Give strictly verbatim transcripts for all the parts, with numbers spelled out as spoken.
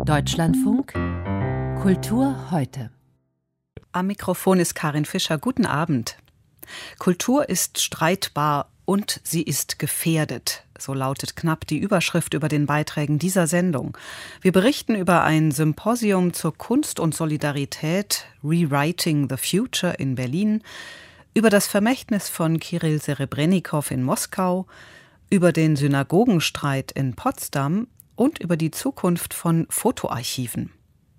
Deutschlandfunk Kultur heute. Am Mikrofon ist Karin Fischer. Guten Abend. Kultur ist streitbar und sie ist gefährdet. So lautet knapp die Überschrift über den Beiträgen dieser Sendung. Wir berichten über ein Symposium zur Kunst und Solidarität, Rewriting the Future in Berlin, über das Vermächtnis von Kirill Serebrenikow in Moskau, über den Synagogenstreit in Potsdam und über die Zukunft von Fotoarchiven.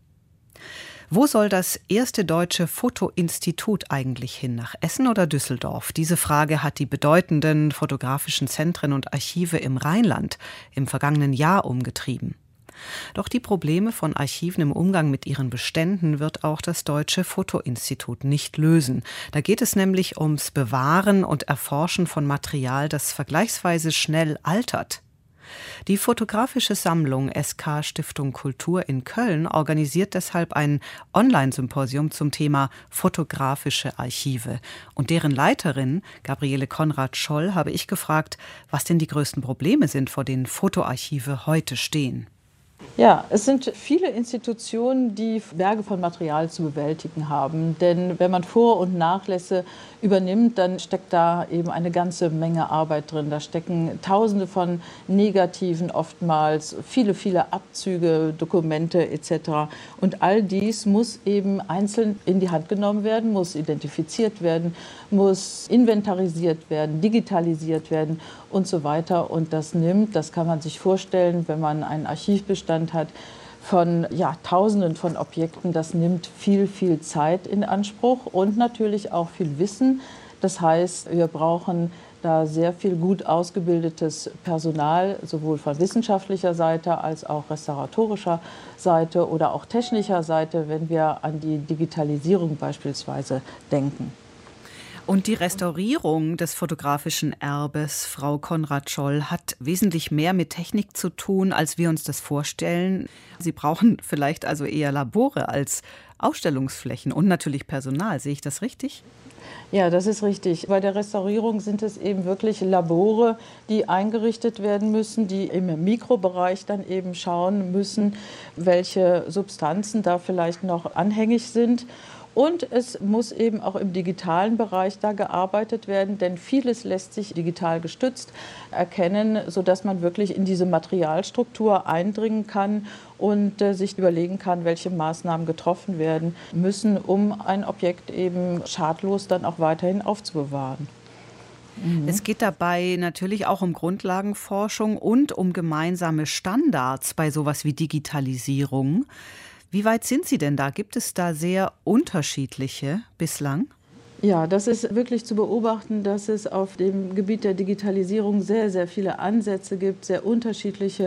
Wo soll das erste deutsche Fotoinstitut eigentlich hin? Nach Essen oder Düsseldorf? Diese Frage hat die bedeutenden fotografischen Zentren und Archive im Rheinland im vergangenen Jahr umgetrieben. Doch die Probleme von Archiven im Umgang mit ihren Beständen wird auch das Deutsche Fotoinstitut nicht lösen. Da geht es nämlich ums Bewahren und Erforschen von Material, das vergleichsweise schnell altert. Die fotografische Sammlung S K Stiftung Kultur in Köln organisiert deshalb ein Online-Symposium zum Thema fotografische Archive. Und deren Leiterin, Gabriele Konrad-Scholl, habe ich gefragt, was denn die größten Probleme sind, vor denen Fotoarchive heute stehen. Ja, es sind viele Institutionen, die Berge von Material zu bewältigen haben. Denn wenn man Vor- und Nachlässe übernimmt, dann steckt da eben eine ganze Menge Arbeit drin. Da stecken Tausende von Negativen oftmals, viele, viele Abzüge, Dokumente et cetera. Und all dies muss eben einzeln in die Hand genommen werden, muss identifiziert werden, muss inventarisiert werden, digitalisiert werden und so weiter. Und das nimmt, das kann man sich vorstellen, wenn man einen Archivbestand hat, von ja, Tausenden von Objekten, das nimmt viel, viel Zeit in Anspruch und natürlich auch viel Wissen. Das heißt, wir brauchen da sehr viel gut ausgebildetes Personal, sowohl von wissenschaftlicher Seite als auch restauratorischer Seite oder auch technischer Seite, wenn wir an die Digitalisierung beispielsweise denken. Und die Restaurierung des fotografischen Erbes, Frau Konrad-Scholl, hat wesentlich mehr mit Technik zu tun, als wir uns das vorstellen. Sie brauchen vielleicht also eher Labore als Ausstellungsflächen und natürlich Personal. Sehe ich das richtig? Ja, das ist richtig. Bei der Restaurierung sind es eben wirklich Labore, die eingerichtet werden müssen, die im Mikrobereich dann eben schauen müssen, welche Substanzen da vielleicht noch anhängig sind. Und es muss eben auch im digitalen Bereich da gearbeitet werden, denn vieles lässt sich digital gestützt erkennen, sodass man wirklich in diese Materialstruktur eindringen kann und äh, sich überlegen kann, welche Maßnahmen getroffen werden müssen, um ein Objekt eben schadlos dann auch weiterhin aufzubewahren. Mhm. Es geht dabei natürlich auch um Grundlagenforschung und um gemeinsame Standards bei sowas wie Digitalisierung. Wie weit sind Sie denn da? Gibt es da sehr unterschiedliche bislang? Ja, das ist wirklich zu beobachten, dass es auf dem Gebiet der Digitalisierung sehr, sehr viele Ansätze gibt, sehr unterschiedliche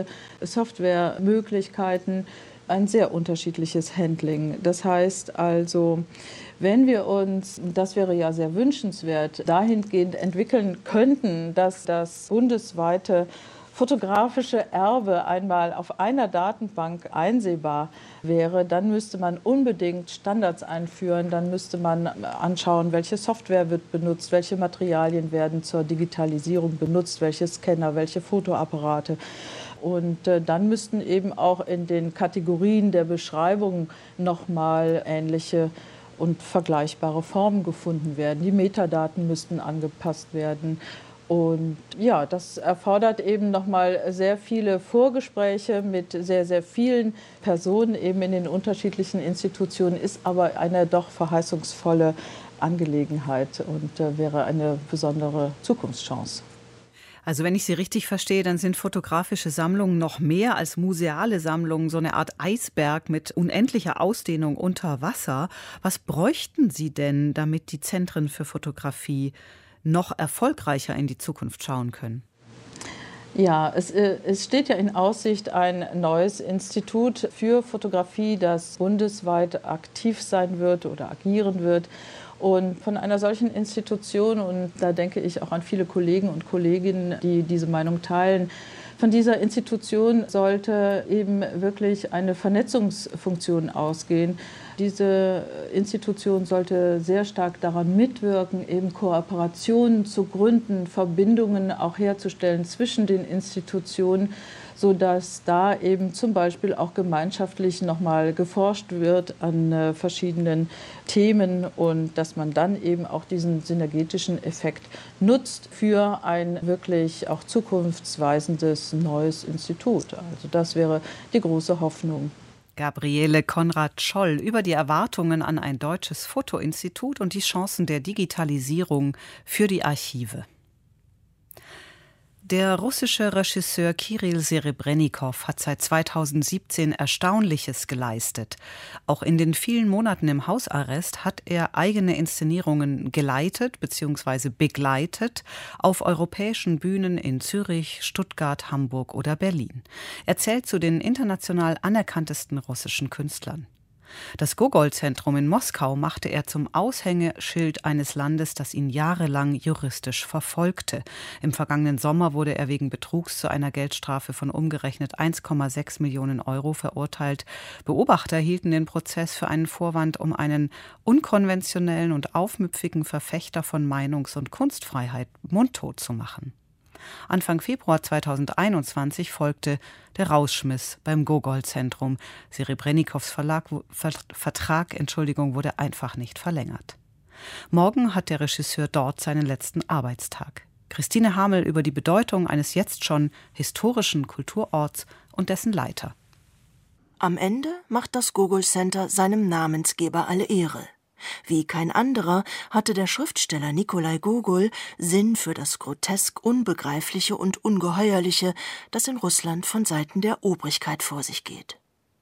Softwaremöglichkeiten, ein sehr unterschiedliches Handling. Das heißt also, wenn wir uns, das wäre ja sehr wünschenswert, dahingehend entwickeln könnten, dass das bundesweite fotografische Erbe einmal auf einer Datenbank einsehbar wäre, dann müsste man unbedingt Standards einführen, dann müsste man anschauen, welche Software wird benutzt, welche Materialien werden zur Digitalisierung benutzt, welche Scanner, welche Fotoapparate. Und äh, dann müssten eben auch in den Kategorien der Beschreibung nochmal ähnliche und vergleichbare Formen gefunden werden. Die Metadaten müssten angepasst werden. Und ja, das erfordert eben nochmal sehr viele Vorgespräche mit sehr, sehr vielen Personen eben in den unterschiedlichen Institutionen, ist aber eine doch verheißungsvolle Angelegenheit und äh, wäre eine besondere Zukunftschance. Also wenn ich Sie richtig verstehe, dann sind fotografische Sammlungen noch mehr als museale Sammlungen, so eine Art Eisberg mit unendlicher Ausdehnung unter Wasser. Was bräuchten Sie denn, damit die Zentren für Fotografie noch erfolgreicher in die Zukunft schauen können? Ja, es, äh, es steht ja in Aussicht ein neues Institut für Fotografie, das bundesweit aktiv sein wird oder agieren wird. Und von einer solchen Institution, und da denke ich auch an viele Kollegen und Kolleginnen, die diese Meinung teilen, von dieser Institution sollte eben wirklich eine Vernetzungsfunktion ausgehen. Diese Institution sollte sehr stark daran mitwirken, eben Kooperationen zu gründen, Verbindungen auch herzustellen zwischen den Institutionen, sodass da eben zum Beispiel auch gemeinschaftlich nochmal geforscht wird an äh, verschiedenen Themen und dass man dann eben auch diesen synergetischen Effekt nutzt für ein wirklich auch zukunftsweisendes neues Institut. Also das wäre die große Hoffnung. Gabriele Konrad-Scholl über die Erwartungen an ein deutsches Fotoinstitut und die Chancen der Digitalisierung für die Archive. Der russische Regisseur Kirill Serebrennikow hat seit zweitausendsiebzehn Erstaunliches geleistet. Auch in den vielen Monaten im Hausarrest hat er eigene Inszenierungen geleitet bzw. begleitet auf europäischen Bühnen in Zürich, Stuttgart, Hamburg oder Berlin. Er zählt zu den international anerkanntesten russischen Künstlern. Das Gogol-Zentrum in Moskau machte er zum Aushängeschild eines Landes, das ihn jahrelang juristisch verfolgte. Im vergangenen Sommer wurde er wegen Betrugs zu einer Geldstrafe von umgerechnet eins Komma sechs Millionen Euro verurteilt. Beobachter hielten den Prozess für einen Vorwand, um einen unkonventionellen und aufmüpfigen Verfechter von Meinungs- und Kunstfreiheit mundtot zu machen. Anfang Februar zweitausendeinundzwanzig folgte der Rausschmiss beim Gogol-Zentrum. Serebrennikows Verlag, Ver, Vertrag Entschuldigung, wurde einfach nicht verlängert. Morgen hat der Regisseur dort seinen letzten Arbeitstag. Christine Hamel über die Bedeutung eines jetzt schon historischen Kulturorts und dessen Leiter. Am Ende macht das Gogol Center seinem Namensgeber alle Ehre. Wie kein anderer hatte der Schriftsteller Nikolai Gogol Sinn für das grotesk Unbegreifliche und Ungeheuerliche, das in Russland von Seiten der Obrigkeit vor sich geht.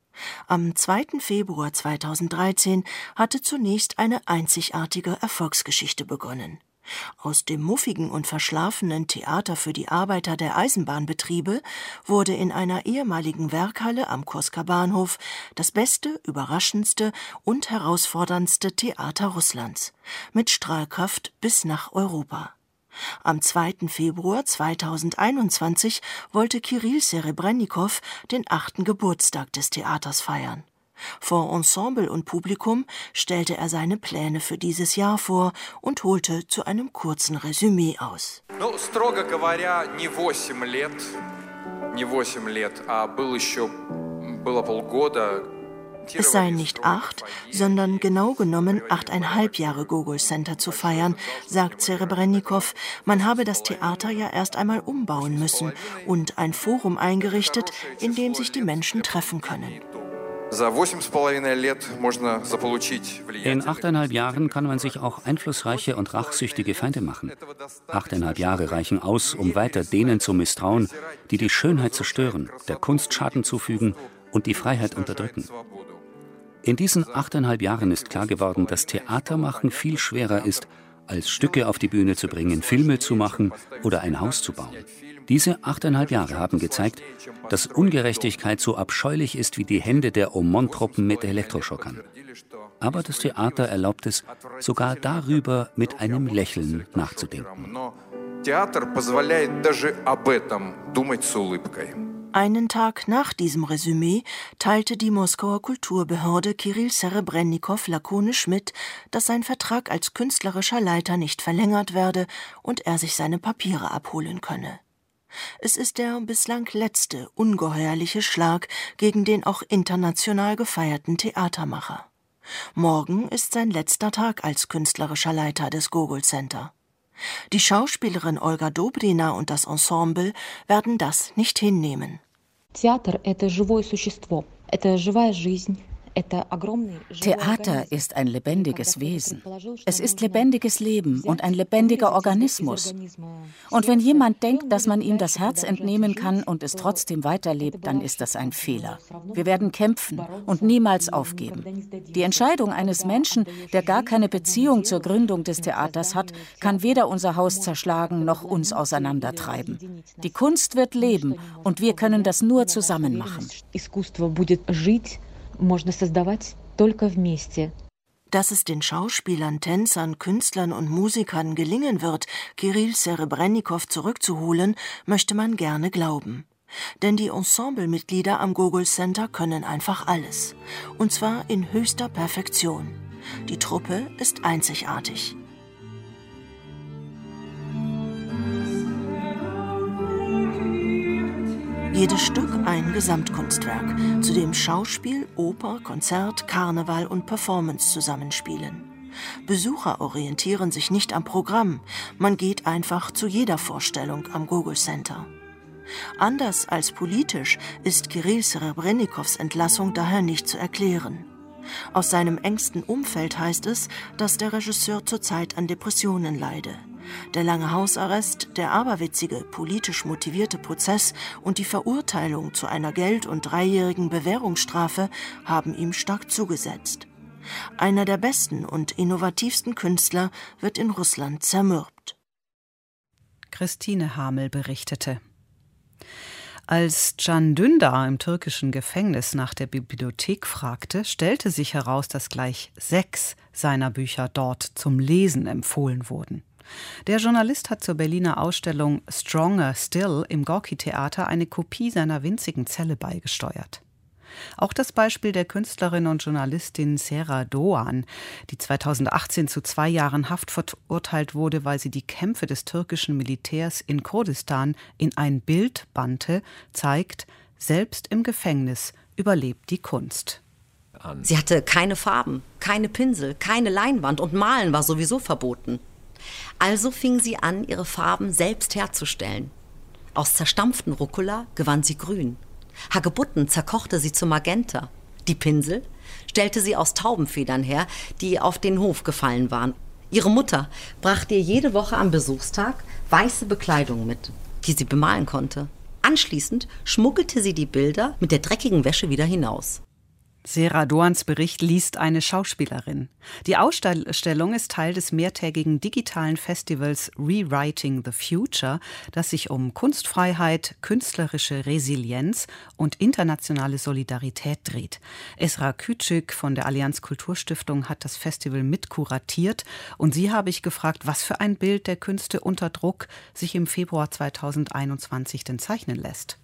Am zweiten Februar zweitausenddreizehn hatte zunächst eine einzigartige Erfolgsgeschichte begonnen. Aus dem muffigen und verschlafenen Theater für die Arbeiter der Eisenbahnbetriebe wurde in einer ehemaligen Werkhalle am Kursker Bahnhof das beste, überraschendste und herausforderndste Theater Russlands, mit Strahlkraft bis nach Europa. Am zweiten Februar zweitausendeinundzwanzig wollte Kirill Serebrennikow den achten Geburtstag des Theaters feiern. Vor Ensemble und Publikum stellte er seine Pläne für dieses Jahr vor und holte zu einem kurzen Resümee aus. Ну, строго говоря, не восемь лет, не восемь лет, а было еще, было полгода. Es seien nicht acht, sondern genau genommen achteinhalb Jahre Gogol Center zu feiern, sagt Serebrennikow. Man habe das Theater ja erst einmal umbauen müssen und ein Forum eingerichtet, in dem sich die Menschen treffen können. In achteinhalb Jahren kann man sich auch einflussreiche und rachsüchtige Feinde machen. Achteinhalb Jahre reichen aus, um weiter denen zu misstrauen, die die Schönheit zerstören, der Kunst Schaden zufügen und die Freiheit unterdrücken. In diesen achteinhalb Jahren ist klar geworden, dass Theatermachen viel schwerer ist, als Stücke auf die Bühne zu bringen, Filme zu machen oder ein Haus zu bauen. Diese achteinhalb Jahre haben gezeigt, dass Ungerechtigkeit so abscheulich ist wie die Hände der Omon-Truppen mit Elektroschockern. Aber das Theater erlaubt es, sogar darüber mit einem Lächeln nachzudenken. Einen Tag nach diesem Resümee teilte die Moskauer Kulturbehörde Kirill Serebrennikow lakonisch mit, dass sein Vertrag als künstlerischer Leiter nicht verlängert werde und er sich seine Papiere abholen könne. Es ist der bislang letzte ungeheuerliche Schlag gegen den auch international gefeierten Theatermacher. Morgen ist sein letzter Tag als künstlerischer Leiter des Gogol Center. Die Schauspielerin Olga Dobrina und das Ensemble werden das nicht hinnehmen. Theater – это живое существо, это живая жизнь. Theater ist ein lebendiges Wesen. Es ist lebendiges Leben und ein lebendiger Organismus. Und wenn jemand denkt, dass man ihm das Herz entnehmen kann und es trotzdem weiterlebt, dann ist das ein Fehler. Wir werden kämpfen und niemals aufgeben. Die Entscheidung eines Menschen, der gar keine Beziehung zur Gründung des Theaters hat, kann weder unser Haus zerschlagen noch uns auseinandertreiben. Die Kunst wird leben und wir können das nur zusammen machen. Dass es den Schauspielern, Tänzern, Künstlern und Musikern gelingen wird, Kirill Serebrennikow zurückzuholen, möchte man gerne glauben. Denn die Ensemblemitglieder am Gogol Center können einfach alles. Und zwar in höchster Perfektion. Die Truppe ist einzigartig. Jedes Stück ein Gesamtkunstwerk, zu dem Schauspiel, Oper, Konzert, Karneval und Performance zusammenspielen. Besucher orientieren sich nicht am Programm, man geht einfach zu jeder Vorstellung am Gogol Center. Anders als politisch ist Kirill Serebrenikows Entlassung daher nicht zu erklären. Aus seinem engsten Umfeld heißt es, dass der Regisseur zurzeit an Depressionen leide. Der lange Hausarrest, der aberwitzige, politisch motivierte Prozess und die Verurteilung zu einer Geld- und dreijährigen Bewährungsstrafe haben ihm stark zugesetzt. Einer der besten und innovativsten Künstler wird in Russland zermürbt. Christine Hamel berichtete. Als Can Dündar im türkischen Gefängnis nach der Bibliothek fragte, stellte sich heraus, dass gleich sechs seiner Bücher dort zum Lesen empfohlen wurden. Der Journalist hat zur Berliner Ausstellung Stronger Still im Gorki-Theater eine Kopie seiner winzigen Zelle beigesteuert. Auch das Beispiel der Künstlerin und Journalistin Sera Doğan, die zweitausendachtzehn zu zwei Jahren Haft verurteilt wurde, weil sie die Kämpfe des türkischen Militärs in Kurdistan in ein Bild bannte, zeigt, selbst im Gefängnis überlebt die Kunst. Sie hatte keine Farben, keine Pinsel, keine Leinwand und Malen war sowieso verboten. Also fing sie an, ihre Farben selbst herzustellen. Aus zerstampften Rucola gewann sie grün. Hagebutten zerkochte sie zu Magenta. Die Pinsel stellte sie aus Taubenfedern her, die auf den Hof gefallen waren. Ihre Mutter brachte ihr jede Woche am Besuchstag weiße Bekleidung mit, die sie bemalen konnte. Anschließend schmuggelte sie die Bilder mit der dreckigen Wäsche wieder hinaus. Sera Doğans Bericht liest eine Schauspielerin. Die Ausstellung ist Teil des mehrtägigen digitalen Festivals Rewriting the Future, das sich um Kunstfreiheit, künstlerische Resilienz und internationale Solidarität dreht. Esra Küçük von der Allianz Kulturstiftung hat das Festival mitkuratiert und sie habe ich gefragt, was für ein Bild der Künste unter Druck sich im Februar zweitausendeinundzwanzig denn zeichnen lässt.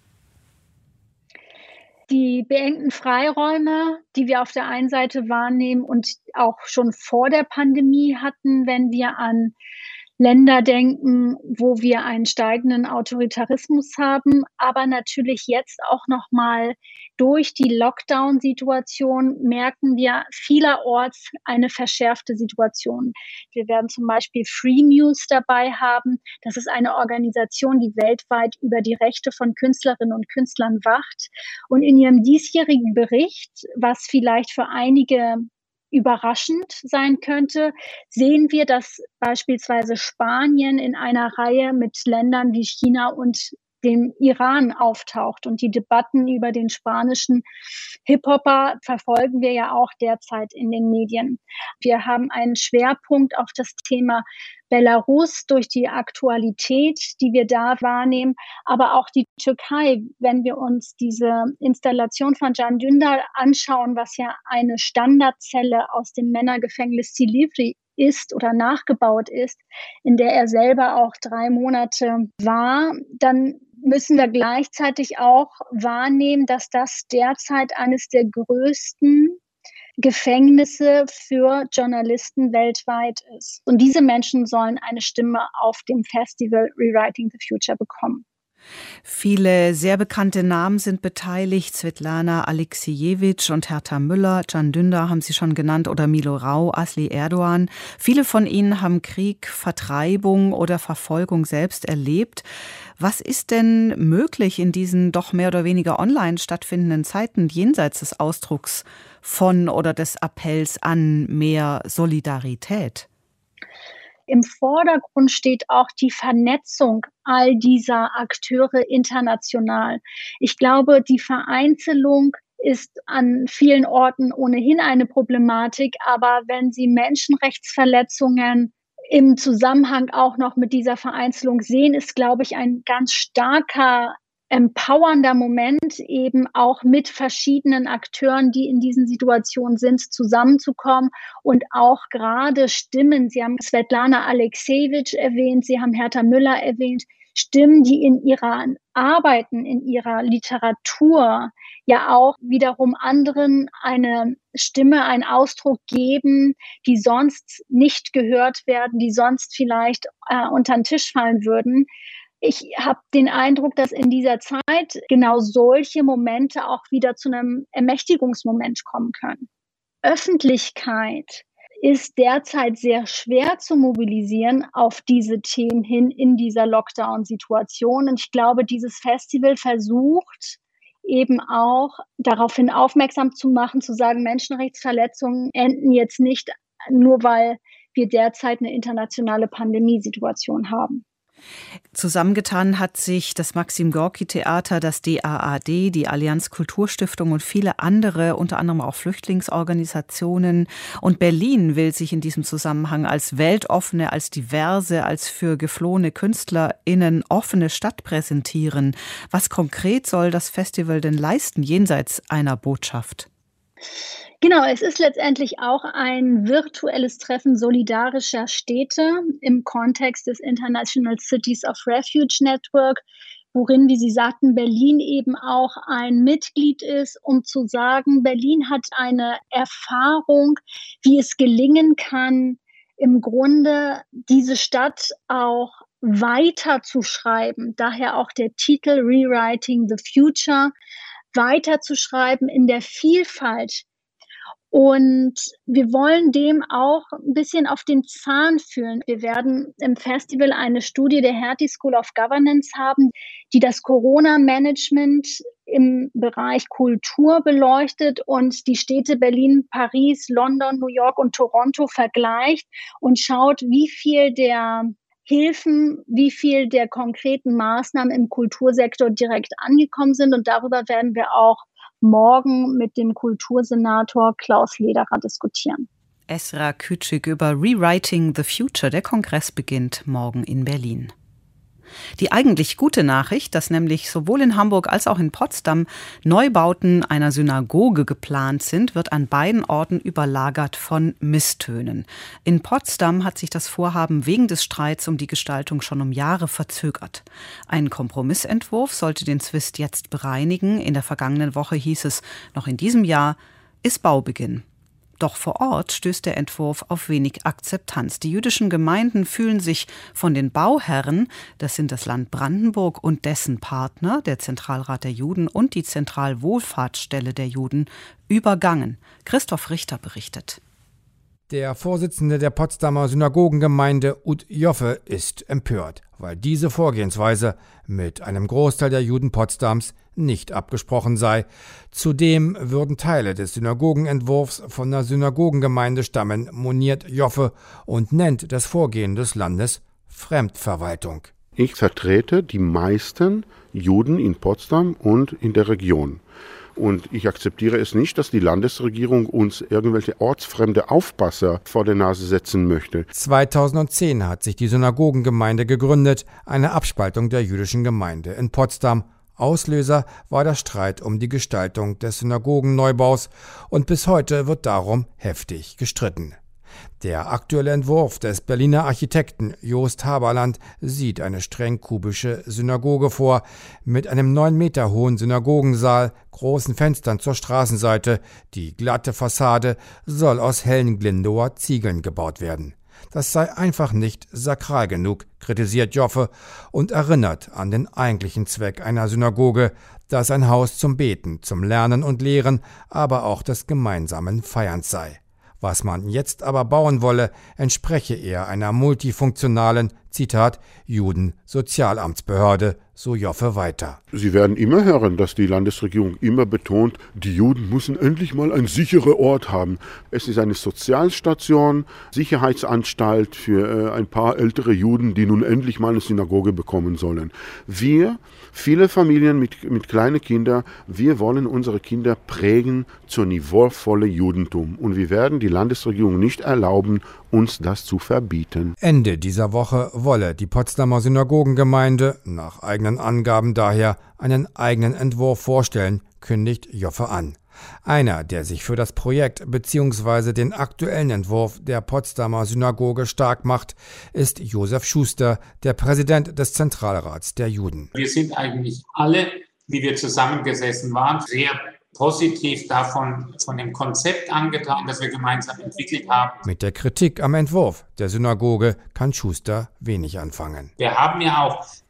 Die beengten Freiräume, die wir auf der einen Seite wahrnehmen und auch schon vor der Pandemie hatten, wenn wir an Länder denken, wo wir einen steigenden Autoritarismus haben, aber natürlich jetzt auch noch mal durch die Lockdown-Situation merken wir vielerorts eine verschärfte Situation. Wir werden zum Beispiel Free Muse dabei haben. Das ist eine Organisation, die weltweit über die Rechte von Künstlerinnen und Künstlern wacht. Und in ihrem diesjährigen Bericht, was vielleicht für einige überraschend sein könnte, sehen wir, dass beispielsweise Spanien in einer Reihe mit Ländern wie China und dem Iran auftaucht. Und die Debatten über den spanischen Hip-Hopper verfolgen wir ja auch derzeit in den Medien. Wir haben einen Schwerpunkt auf das Thema Belarus durch die Aktualität, die wir da wahrnehmen, aber auch die Türkei, wenn wir uns diese Installation von Can Dündar anschauen, was ja eine Standardzelle aus dem Männergefängnis Silivri ist oder nachgebaut ist, in der er selber auch drei Monate war, dann müssen wir gleichzeitig auch wahrnehmen, dass das derzeit eines der größten Gefängnisse für Journalisten weltweit ist. Und diese Menschen sollen eine Stimme auf dem Festival Rewriting the Future bekommen. Viele sehr bekannte Namen sind beteiligt. Svetlana Alexiejewitsch und Herta Müller, Can Dündar haben Sie schon genannt, oder Milo Rau, Asli Erdoğan. Viele von ihnen haben Krieg, Vertreibung oder Verfolgung selbst erlebt. Was ist denn möglich in diesen doch mehr oder weniger online stattfindenden Zeiten jenseits des Ausdrucks von oder des Appells an mehr Solidarität? Im Vordergrund steht auch die Vernetzung all dieser Akteure international. Ich glaube, die Vereinzelung ist an vielen Orten ohnehin eine Problematik, aber wenn Sie Menschenrechtsverletzungen im Zusammenhang auch noch mit dieser Vereinzelung sehen, ist, glaube ich, ein ganz starker empowernder Moment, eben auch mit verschiedenen Akteuren, die in diesen Situationen sind, zusammenzukommen und auch gerade Stimmen, Sie haben Svetlana Alexiejewitsch erwähnt, Sie haben Herta Müller erwähnt, Stimmen, die in ihren Arbeiten, in ihrer Literatur ja auch wiederum anderen eine Stimme, einen Ausdruck geben, die sonst nicht gehört werden, die sonst vielleicht äh, unter den Tisch fallen würden. Ich habe den Eindruck, dass in dieser Zeit genau solche Momente auch wieder zu einem Ermächtigungsmoment kommen können. Öffentlichkeit ist derzeit sehr schwer zu mobilisieren auf diese Themen hin in dieser Lockdown-Situation. Und ich glaube, dieses Festival versucht eben auch daraufhin aufmerksam zu machen, zu sagen, Menschenrechtsverletzungen enden jetzt nicht nur, weil wir derzeit eine internationale Pandemiesituation haben. Zusammengetan hat sich das Maxim-Gorki-Theater, das D A A D, die Allianz Kulturstiftung und viele andere, unter anderem auch Flüchtlingsorganisationen. Und Berlin will sich in diesem Zusammenhang als weltoffene, als diverse, als für geflohene KünstlerInnen offene Stadt präsentieren. Was konkret soll das Festival denn leisten, jenseits einer Botschaft? Genau, es ist letztendlich auch ein virtuelles Treffen solidarischer Städte im Kontext des International Cities of Refuge Network, worin, wie Sie sagten, Berlin eben auch ein Mitglied ist, um zu sagen, Berlin hat eine Erfahrung, wie es gelingen kann, im Grunde diese Stadt auch weiterzuschreiben. Daher auch der Titel Rewriting the Future, weiterzuschreiben in der Vielfalt. Und wir wollen dem auch ein bisschen auf den Zahn fühlen. Wir werden im Festival eine Studie der Hertie School of Governance haben, die das Corona-Management im Bereich Kultur beleuchtet und die Städte Berlin, Paris, London, New York und Toronto vergleicht und schaut, wie viel der Hilfen, wie viel der konkreten Maßnahmen im Kultursektor direkt angekommen sind. Und darüber werden wir auch morgen mit dem Kultursenator Klaus Lederer diskutieren. Esra Küçük über Rewriting the Future. Der Kongress beginnt morgen in Berlin. Die eigentlich gute Nachricht, dass nämlich sowohl in Hamburg als auch in Potsdam Neubauten einer Synagoge geplant sind, wird an beiden Orten überlagert von Misstönen. In Potsdam hat sich das Vorhaben wegen des Streits um die Gestaltung schon um Jahre verzögert. Ein Kompromissentwurf sollte den Zwist jetzt bereinigen. In der vergangenen Woche hieß es, noch in diesem Jahr ist Baubeginn. Doch vor Ort stößt der Entwurf auf wenig Akzeptanz. Die jüdischen Gemeinden fühlen sich von den Bauherren, das sind das Land Brandenburg und dessen Partner, der Zentralrat der Juden und die Zentralwohlfahrtsstelle der Juden, übergangen. Christoph Richter berichtet. Der Vorsitzende der Potsdamer Synagogengemeinde Ud Joffe ist empört, weil diese Vorgehensweise mit einem Großteil der Juden Potsdams nicht abgesprochen sei. Zudem würden Teile des Synagogenentwurfs von der Synagogengemeinde stammen, moniert Joffe und nennt das Vorgehen des Landes Fremdverwaltung. Ich vertrete die meisten Juden in Potsdam und in der Region. Und ich akzeptiere es nicht, dass die Landesregierung uns irgendwelche ortsfremde Aufpasser vor der Nase setzen möchte. zweitausendzehn hat sich die Synagogengemeinde gegründet, eine Abspaltung der jüdischen Gemeinde in Potsdam. Auslöser war der Streit um die Gestaltung des Synagogenneubaus und bis heute wird darum heftig gestritten. Der aktuelle Entwurf des Berliner Architekten Jost Haberland sieht eine streng kubische Synagoge vor, mit einem neun Meter hohen Synagogensaal, großen Fenstern zur Straßenseite. Die glatte Fassade soll aus hellen Glindower Ziegeln gebaut werden. Das sei einfach nicht sakral genug, kritisiert Joffe und erinnert an den eigentlichen Zweck einer Synagoge, dass ein Haus zum Beten, zum Lernen und Lehren, aber auch des gemeinsamen Feierns sei. Was man jetzt aber bauen wolle, entspreche eher einer multifunktionalen, Zitat, Juden-Sozialamtsbehörde, so Joffe weiter. Sie werden immer hören, dass die Landesregierung immer betont, die Juden müssen endlich mal einen sicheren Ort haben. Es ist eine Sozialstation, Sicherheitsanstalt für äh, ein paar ältere Juden, die nun endlich mal eine Synagoge bekommen sollen. Wir, viele Familien mit, mit kleinen Kindern, wir wollen unsere Kinder prägen zur niveauvollen Judentum. Und wir werden die Landesregierung nicht erlauben, uns das zu verbieten. Ende dieser Woche wolle die Potsdamer Synagogengemeinde nach eigenen Angaben daher einen eigenen Entwurf vorstellen, kündigt Joffe an. Einer, der sich für das Projekt bzw. den aktuellen Entwurf der Potsdamer Synagoge stark macht, ist Josef Schuster, der Präsident des Zentralrats der Juden. Wir sind eigentlich alle, wie wir zusammengesessen waren, sehr positiv davon, von dem Konzept angetan, das wir gemeinsam entwickelt haben. Mit der Kritik am Entwurf der Synagoge kann Schuster wenig anfangen. Wir haben ja auch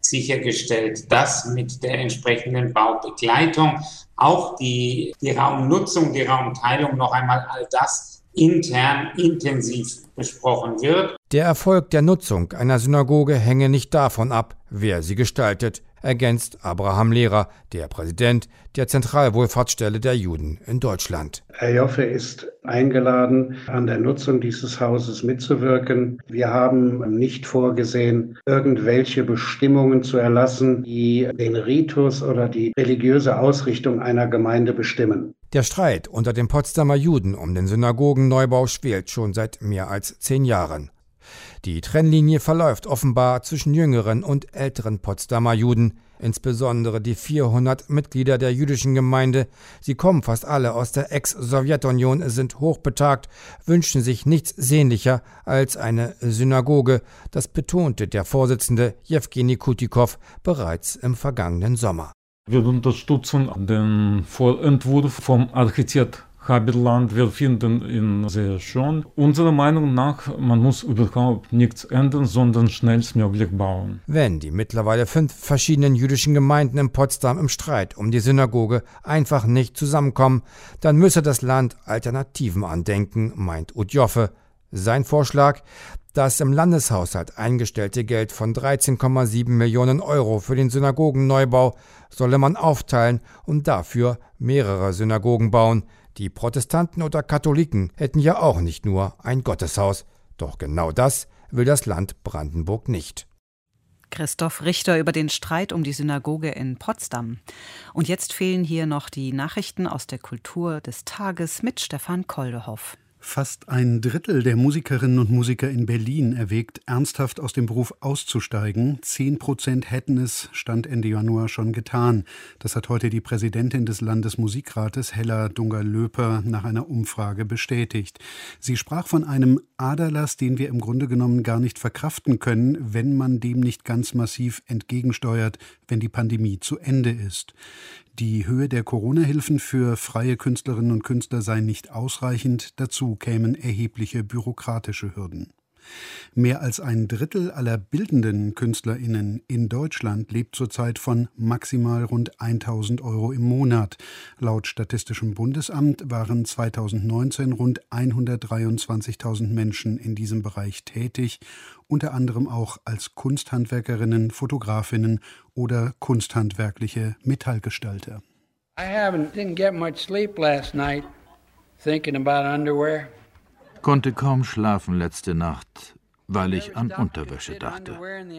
sichergestellt, dass mit der entsprechenden Baubegleitung auch die, die Raumnutzung, die Raumteilung noch einmal all das intern intensiv besprochen wird. Der Erfolg der Nutzung einer Synagoge hänge nicht davon ab, wer sie gestaltet, ergänzt Abraham Lehrer, der Präsident der Zentralwohlfahrtsstelle der Juden in Deutschland. Herr Joffe ist eingeladen, an der Nutzung dieses Hauses mitzuwirken. Wir haben nicht vorgesehen, irgendwelche Bestimmungen zu erlassen, die den Ritus oder die religiöse Ausrichtung einer Gemeinde bestimmen. Der Streit unter den Potsdamer Juden um den Synagogenneubau schwelt schon seit mehr als zehn Jahren. Die Trennlinie verläuft offenbar zwischen jüngeren und älteren Potsdamer Juden, insbesondere die vierhundert Mitglieder der jüdischen Gemeinde. Sie kommen fast alle aus der Ex-Sowjetunion, sind hochbetagt, wünschen sich nichts sehnlicher als eine Synagoge. Das betonte der Vorsitzende Jewgeni Kutikow bereits im vergangenen Sommer. Wir unterstützen den Vorentwurf vom Architekt Haberland. Wir finden ihn sehr schön. Unserer Meinung nach, man muss überhaupt nichts ändern, sondern schnellstmöglich bauen. Wenn die mittlerweile fünf verschiedenen jüdischen Gemeinden in Potsdam im Streit um die Synagoge einfach nicht zusammenkommen, dann müsse das Land Alternativen andenken, meint Ud Joffe. Sein Vorschlag: Das im Landeshaushalt eingestellte Geld von dreizehn Komma sieben Millionen Euro für den Synagogenneubau solle man aufteilen und dafür mehrere Synagogen bauen. Die Protestanten oder Katholiken hätten ja auch nicht nur ein Gotteshaus. Doch genau das will das Land Brandenburg nicht. Christoph Richter über den Streit um die Synagoge in Potsdam. Und jetzt fehlen hier noch die Nachrichten aus der Kultur des Tages mit Stefan Koldehoff. Fast ein Drittel der Musikerinnen und Musiker in Berlin erwägt, ernsthaft aus dem Beruf auszusteigen. Zehn Prozent hätten es, Stand Ende Januar, schon getan. Das hat heute die Präsidentin des Landesmusikrates, Hella Dunga-Löper, nach einer Umfrage bestätigt. Sie sprach von einem Aderlass, den wir im Grunde genommen gar nicht verkraften können, wenn man dem nicht ganz massiv entgegensteuert, wenn die Pandemie zu Ende ist. Die Höhe der Corona-Hilfen für freie Künstlerinnen und Künstler sei nicht ausreichend, dazu kämen erhebliche bürokratische Hürden. Mehr als ein Drittel aller bildenden KünstlerInnen in Deutschland lebt zurzeit von maximal rund tausend Euro im Monat. Laut Statistischem Bundesamt waren zweitausendneunzehn rund hundertdreiundzwanzigtausend Menschen in diesem Bereich tätig, unter anderem auch als Kunsthandwerkerinnen, Fotografinnen oder kunsthandwerkliche Metallgestalter. I haven't didn't get much sleep last night thinking about underwear. Konnte kaum schlafen letzte Nacht, weil ich an Unterwäsche dachte.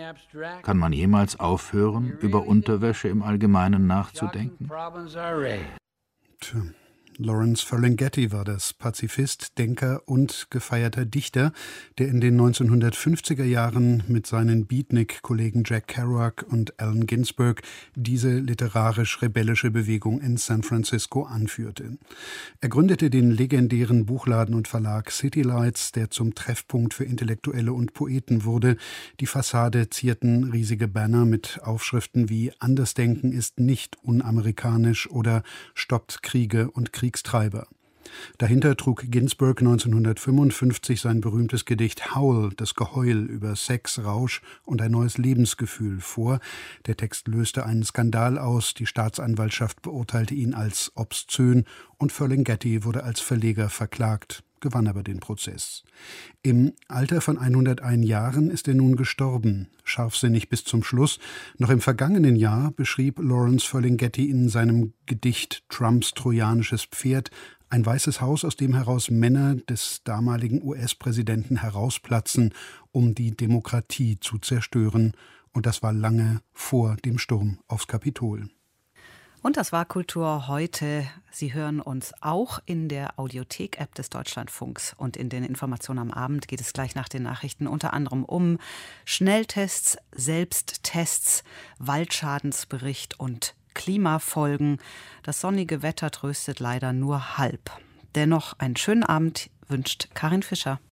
Kann man jemals aufhören, über Unterwäsche im Allgemeinen nachzudenken? Tja. Lawrence Ferlinghetti war das, Pazifist, Denker und gefeierter Dichter, der in den neunzehnhundertfünfziger Jahren mit seinen Beatnik-Kollegen Jack Kerouac und Allen Ginsberg diese literarisch-rebellische Bewegung in San Francisco anführte. Er gründete den legendären Buchladen und Verlag City Lights, der zum Treffpunkt für Intellektuelle und Poeten wurde. Die Fassade zierten riesige Banner mit Aufschriften wie »Andersdenken ist nicht unamerikanisch« oder »Stoppt Kriege und Kriege«. Kriegstreiber. Dahinter trug Ginsberg neunzehnhundertfünfundfünfzig sein berühmtes Gedicht »Howl«, das Geheul über Sex, Rausch und ein neues Lebensgefühl vor. Der Text löste einen Skandal aus, die Staatsanwaltschaft beurteilte ihn als obszön und Ferlinghetti wurde als Verleger verklagt, gewann aber den Prozess. Im Alter von hunderteins Jahren ist er nun gestorben, scharfsinnig bis zum Schluss. Noch im vergangenen Jahr beschrieb Lawrence Ferlinghetti in seinem Gedicht »Trumps trojanisches Pferd« ein weißes Haus, aus dem heraus Männer des damaligen U S-Präsidenten herausplatzen, um die Demokratie zu zerstören. Und das war lange vor dem Sturm aufs Kapitol. Und das war Kultur heute. Sie hören uns auch in der Audiothek-App des Deutschlandfunks. Und in den Informationen am Abend geht es gleich nach den Nachrichten unter anderem um Schnelltests, Selbsttests, Waldschadensbericht und Klimafolgen. Das sonnige Wetter tröstet leider nur halb. Dennoch einen schönen Abend wünscht Karin Fischer.